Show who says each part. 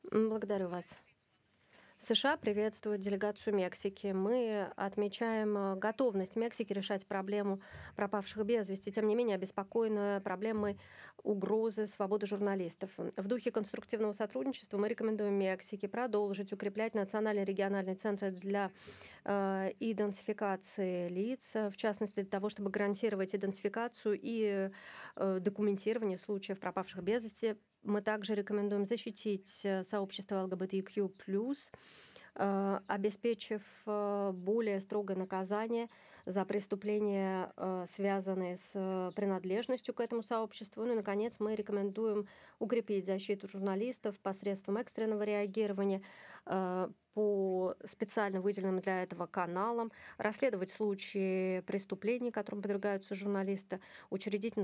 Speaker 1: Благодарю вас. США приветствуют делегацию Мексики. Мы отмечаем готовность Мексики решать проблему пропавших без вести. Тем не менее, обеспокоены проблемой угрозы свободы журналистов. В духе конструктивного сотрудничества мы рекомендуем Мексике продолжить укреплять национальные и региональные центры для идентификации лиц, в частности, для того, чтобы гарантировать идентификацию и документирование случаев пропавших без вести. Мы также рекомендуем защитить сообщество ЛГБТQ+, обеспечив более строгое наказание за преступления, связанные с принадлежностью к этому сообществу. Ну и, наконец, мы рекомендуем укрепить защиту журналистов посредством экстренного реагирования по специально выделенным для этого каналам, расследовать случаи преступлений, которым подвергаются журналисты, учредить